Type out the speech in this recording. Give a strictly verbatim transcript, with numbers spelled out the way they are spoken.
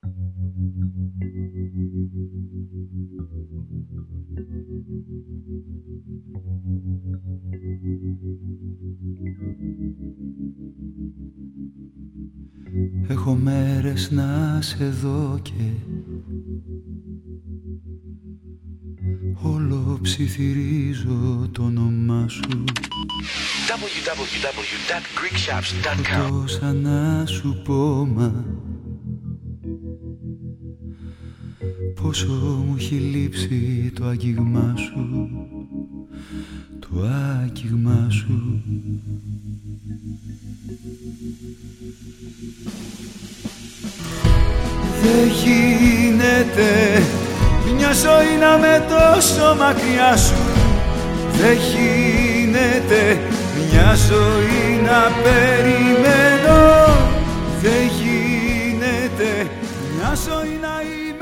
Έχω μέρες να σε δω και όλο ψιθυρίζω το όνομά σου. double-u double-u double-u dot greek shops dot com. Τόσα να σου πω, μα πόσο μου έχει λείψει το άγγιγμά σου, το άγγιγμά σου. Δεν γίνεται μια ζωή να με τόσο μακριά σου. Δεν γίνεται μια ζωή να περιμένω. Δεν γίνεται μια ζωή να είμαι